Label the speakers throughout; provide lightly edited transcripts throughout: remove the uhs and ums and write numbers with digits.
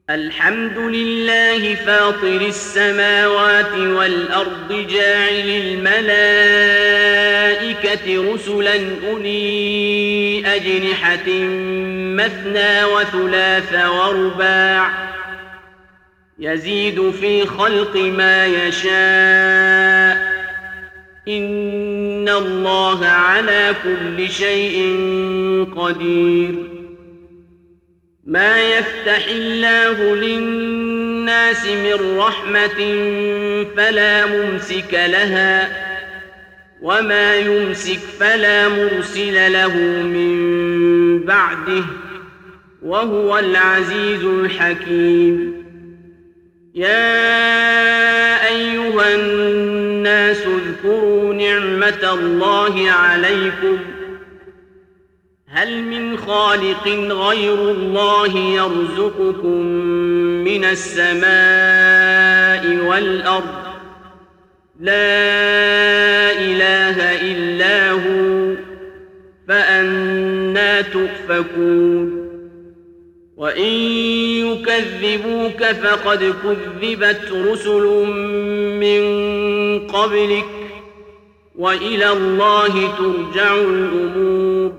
Speaker 1: الحمد لله فاطر السماوات والأرض جاعل الملائكة رسلا أولي أجنحة مثنى وثلاث ورباع يزيد في خلق ما يشاء إن الله على كل شيء قدير. ما يفتح الله للناس من رحمة فلا ممسك لها وما يمسك فلا مرسل له من بعده وهو العزيز الحكيم. يا أيها الناس اذكروا نعمة الله عليكم هل من خالق غير الله يرزقكم من السماء والأرض لا إله إلا هو فأنى تؤفكون. وإن يكذبوك فقد كذبت رسل من قبلك وإلى الله ترجع الأمور.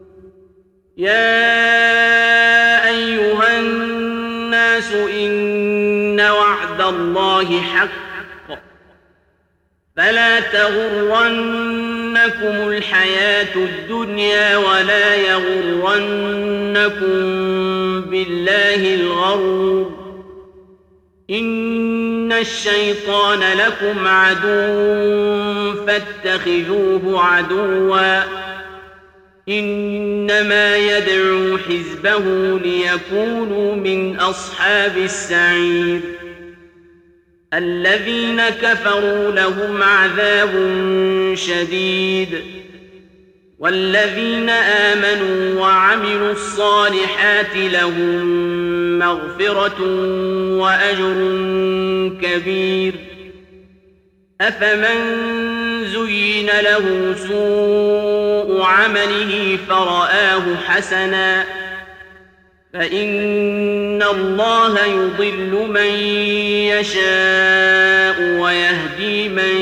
Speaker 1: يا أيها الناس إن وعد الله حق فلا تغرنكم الحياة الدنيا ولا يغرنكم بالله الغرور. إن الشيطان لكم عدو فاتخذوه عدوا إنما يدعو حزبه ليكونوا من أصحاب السعير. الذين كفروا لهم عذاب شديد والذين آمنوا وعملوا الصالحات لهم مغفرة وأجر كبير. أفمن زين له سوء عمله فرآه حسنا فإن الله يضل من يشاء ويهدي من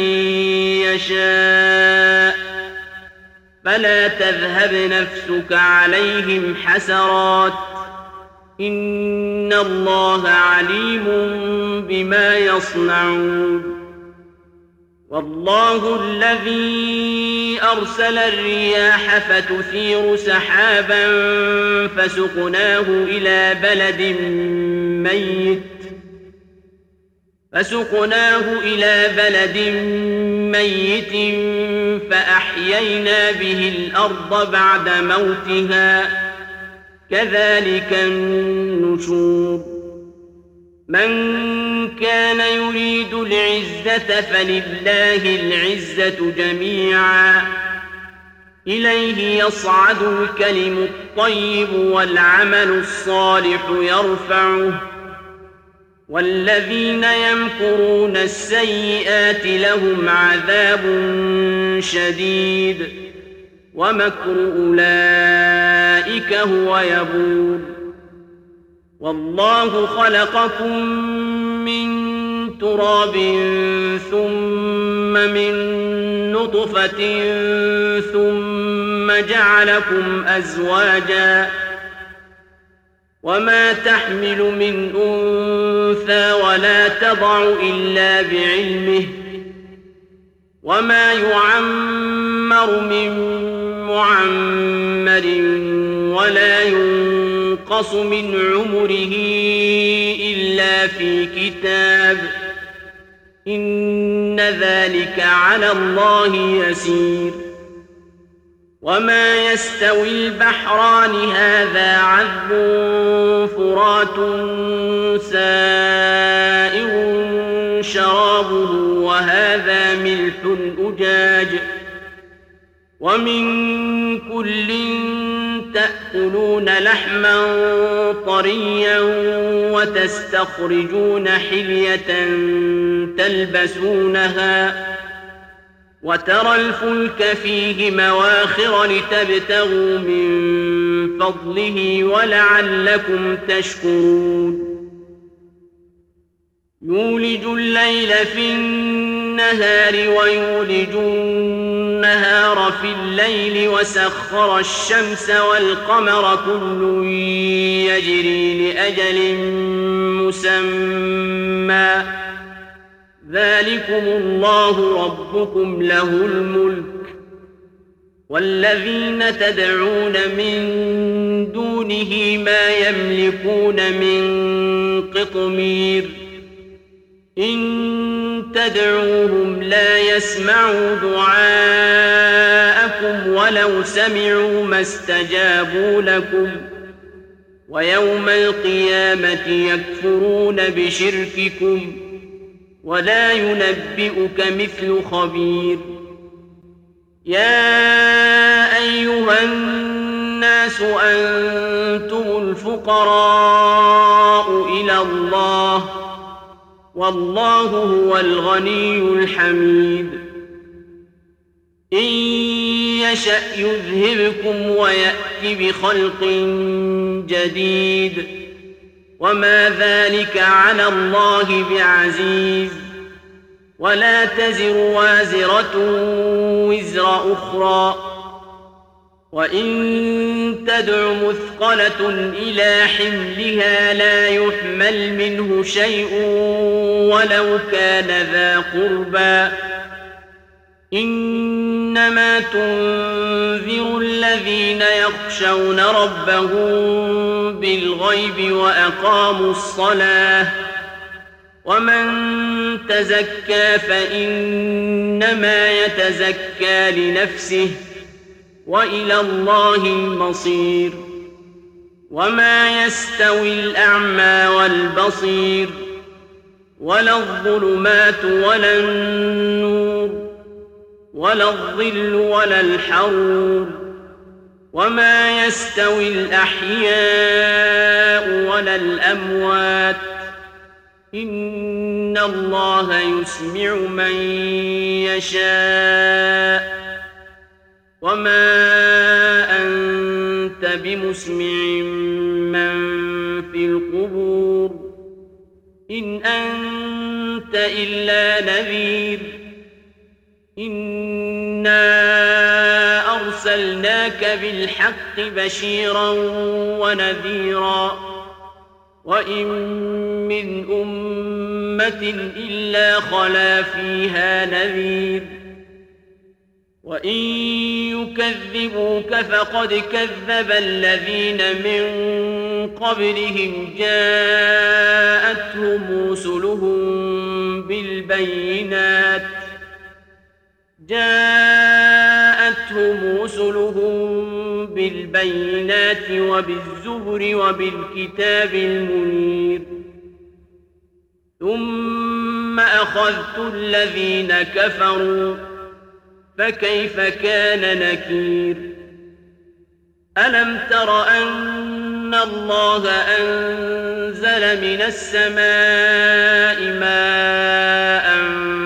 Speaker 1: يشاء فلا تذهب نفسك عليهم حسرات إن الله عليم بما يصنعون. والله الذي أرسل الرياح فتثير سحابا فسقناه إلى بلد ميت فأحيينا به الأرض بعد موتها كذلك النشور. من كان يريد العزة فلله العزة جميعا إليه يصعد الكلم الطيب والعمل الصالح يرفعه والذين يمكرون السيئات لهم عذاب شديد ومكر أولئك هو يبور. والله خلقكم من تراب ثم من نطفة ثم جعلكم أزواجا وما تحمل من أنثى ولا تضع إلا بعلمه وما يعمر من معمر ولا ينقص من عمره إلا في كتاب إن ذلك على الله يسير. وما يستوي البحران هذا عذب فرات سائغ شرابه وهذا ملح أجاج ومن كل تأكلون لحما طريا وتستخرجون حلية تلبسونها وترى الفلك فيه مواخر لتبتغوا من فضله ولعلكم تشكرون يولج الليل في النهار ويولج النهار في الليل وسخر الشمس والقمر كل يجري لأجل مسمى ذلكم الله ربكم له الملك والذين تدعون من دونه ما يملكون من قطمير إن تدعوهم لا يسمعوا دعاءكم ولو سمعوا ما استجابوا لكم ويوم القيامة يكفرون بشرككم ولا ينبئك مثل خبير يا أيها الناس أنتم الفقراء إلى الله والله هو الغني الحميد إن يشأ يذهبكم ويأت بخلق جديد وما ذلك على الله بعزيز ولا تزر وازرة وزر أخرى وإن تدع مثقلة إلى حملها لا يحمل منه شيء ولو كان ذا قربى إنما تنذر الذين يخشون ربهم بالغيب وأقاموا الصلاة ومن تزكى فإنما يتزكى لنفسه وإلى الله المصير وما يستوي الأعمى والبصير ولا الظلمات ولا النور ولا الظل ولا الحرور وما يستوي الأحياء ولا الأموات إن الله يسمع من يشاء وما أنت بمسمع من في القبور إن أنت إلا نذير إنا أرسلناك بالحق بشيرا ونذيرا وإن من أمة إلا خلا فيها نذير وإن يكذبوك فقد كذب الذين من قبلهم جاءتهم رسلهم بالبينات وبالزبر وبالكتاب المنير ثم أخذت الذين كفروا فكيف كان نكير ألم تر أن الله أنزل من السماء ماء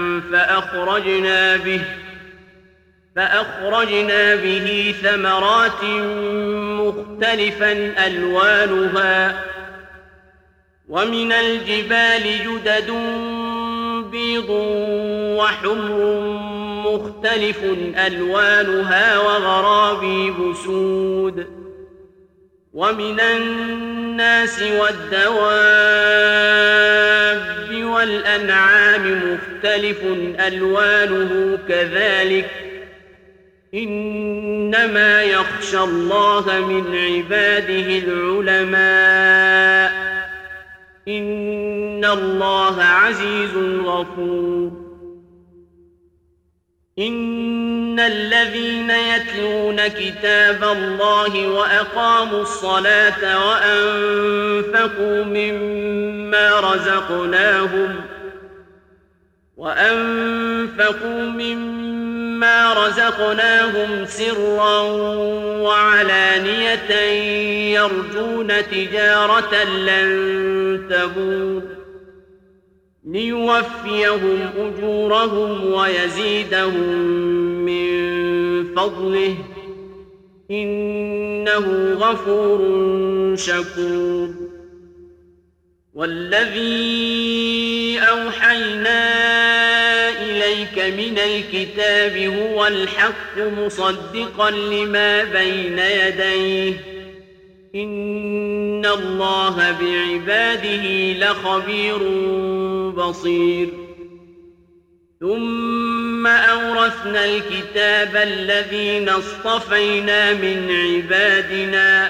Speaker 1: فأخرجنا به ثمرات مختلفا ألوانها ومن الجبال جدد بيض وحمر مختلف ألوانها وغرابيب سود ومن الناس والدواب والأنعام مختلف ألوانه كذلك إنما يخشى الله من عباده العلماء إن الله عزيز غفور إن الذين يتلون كتاب الله وأقاموا الصلاة وأنفقوا مما رزقناهم سرا وعلانية يرجون تجارة لن تبور ليوفيهم أجورهم ويزيدهم من فضله إنه غفور شكور والذي أوحينا إليك من الكتاب هو الحق مصدقا لما بين يديه إن الله بعباده لخبير بصير ثم أورثنا الكتاب الذين اصطفينا من عبادنا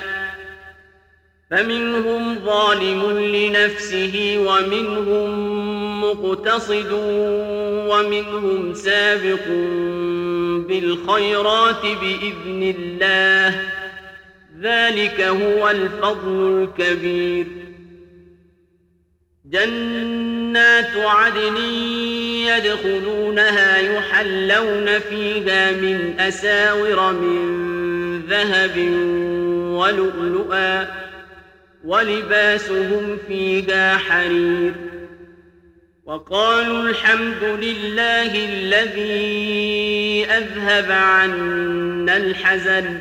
Speaker 1: فمنهم ظالم لنفسه ومنهم مقتصد ومنهم سابق بالخيرات بإذن الله ذلك هو الفضل الكبير جنات عدن يدخلونها يحلون فيها من أساور من ذهب ولؤلؤا ولباسهم فيها حرير وقالوا الحمد لله الذي أذهب عنا الحزن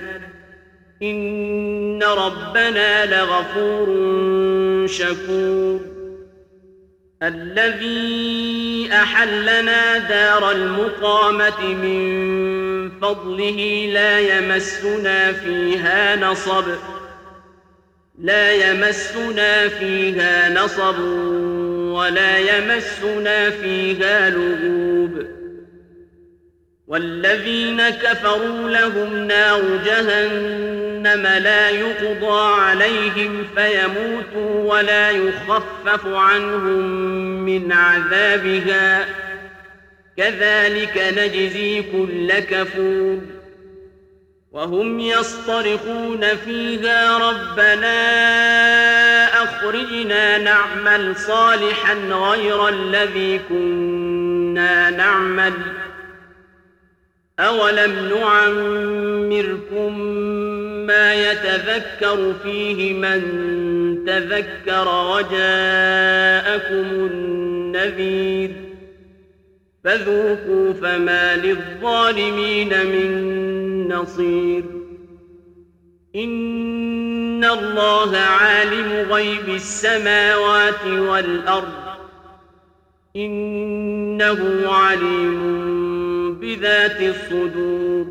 Speaker 1: إن ربنا لغفور شكور الذي أحلنا دار المقامة من فضله لا يمسنا فيها نصب ولا يمسنا فيها لغوب والذين كفروا لهم نار جهنم لا يقضى عليهم فيموتوا ولا يخفف عنهم من عذابها كذلك نجزي كل كفور وهم يصطرخون فيها ربنا أخرجنا نعمل صالحا غير الذي كنا نعمل أولم نعمركم ما يتذكر فيه من تذكر وجاءكم النذير فذوقوا فما للظالمين من نصير إن الله عالم غيب السماوات والأرض إنه عليم بذات الصدور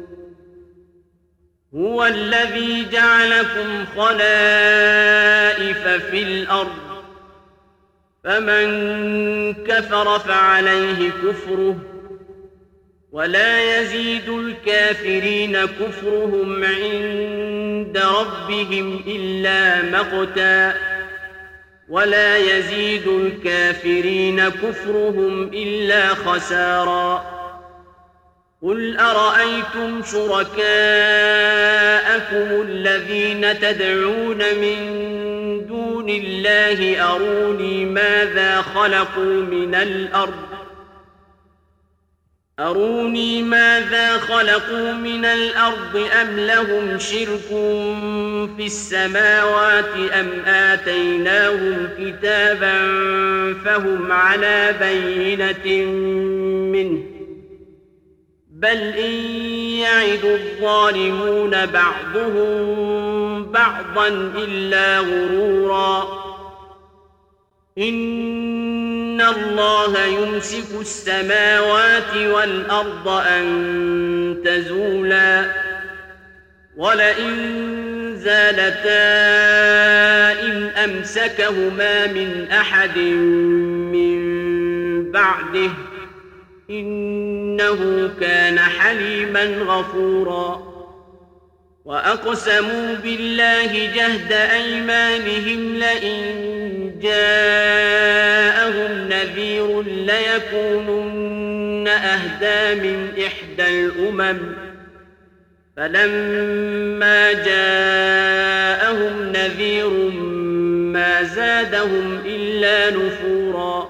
Speaker 1: هو الذي جعلكم خلائف في الأرض فمن كفر فعليه كفره ولا يزيد الكافرين كفرهم عند ربهم إلا مقتا ولا يزيد الكافرين كفرهم إلا خسارا قل أرأيتم شركاءكم الذين تدعون من دون الله أروني ماذا خلقوا من الأرض أم لهم شرك في السماوات أم آتيناهم كتابا فهم على بينة منه بل إن يعد الظالمون بعضهم بعضا إلا غرورا إن الله يمسك السماوات والأرض أن تزولا ولئن زالتا إن أمسكهما من أحد من بعده إنه كان حليما غفورا وأقسموا بالله جهد أيمانهم لئن جاءهم نذير ليكونن أهدى من إحدى الأمم فلما جاءهم نذير ما زادهم إلا نفورا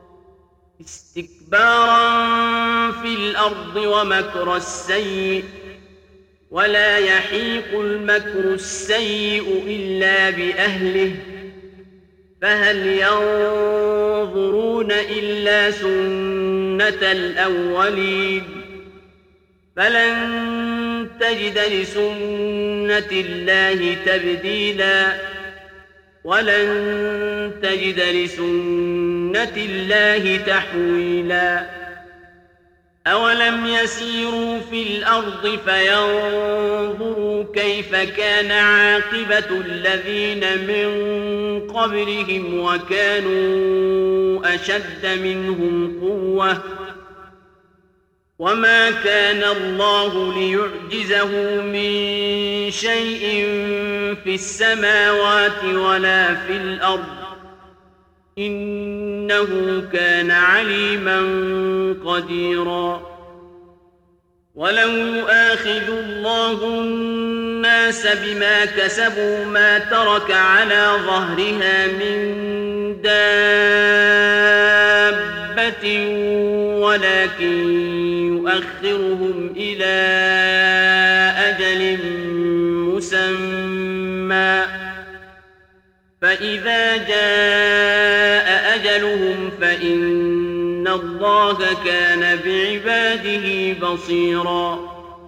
Speaker 1: استكبارا في الأرض ومكر السيء ولا يحيق المكر السيء إلا بأهله فهل ينظرون إلا سنة الأولين فلن تجد لسنة الله تبديلا ولن تجد لسنة الله تحويلا أولم يسيروا في الأرض فينظروا كيف كان عاقبة الذين من قبلهم وكانوا أشد منهم قوة وما كان الله ليعجزه من شيء في السماوات ولا في الأرض إنه كان عليما قديرا ولو يؤاخذ الله الناس بما كسبوا ما ترك على ظهرها من دابة ولكن يؤخرهم إلى أجل مسمى فإذا جاء أجلهم فإن الله كان بعباده بصيراً